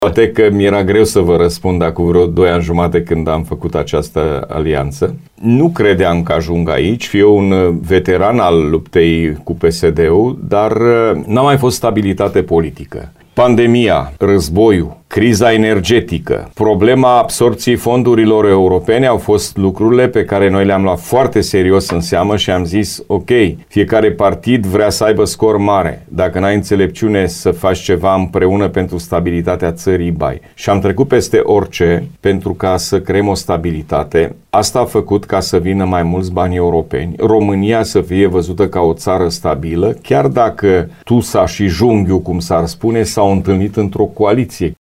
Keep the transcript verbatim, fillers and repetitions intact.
Poate că mi-era greu să vă răspund acum vreo doi ani jumate când am făcut această alianță. Nu credeam că ajung aici, fiu un veteran al luptei cu P S D-ul, dar n-a mai fost stabilitate politică. Pandemia, războiul, criza energetică, problema absorpției fondurilor europene au fost lucrurile pe care noi le-am luat foarte serios în seamă și am zis, ok, fiecare partid vrea să aibă scor mare. Dacă n-ai înțelepciune să faci ceva împreună pentru stabilitatea țării, bai. Și am trecut peste orice pentru ca să creăm o stabilitate. Asta a făcut ca să vină mai mulți bani europeni, România să fie văzută ca o țară stabilă, chiar dacă Tusa și Junghiu, cum s-ar spune, s-au întâlnit într-o coaliție.